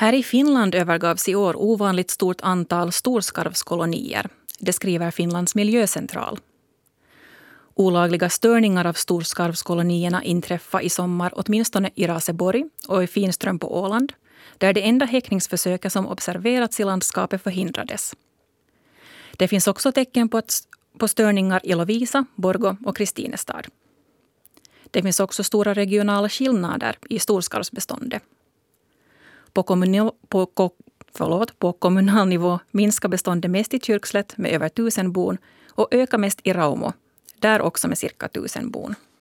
Här i Finland övergavs i år ovanligt stort antal storskarvskolonier. Det skriver Finlands miljöcentral. Olagliga störningar av storskarvskolonierna inträffade i sommar åtminstone i Raseborg och i Finström på Åland, där det enda häckningsförsöket som observerats i landskapet förhindrades. Det finns också tecken på störningar i Lovisa, Borgå och Kristinestad. Det finns också stora regionala skillnader i storskarvsbeståndet. På kommunal nivå minskar beståndet mest i Kyrkslätt med över 1000 bon och ökar mest i Raumo, där också med cirka 1000 bon.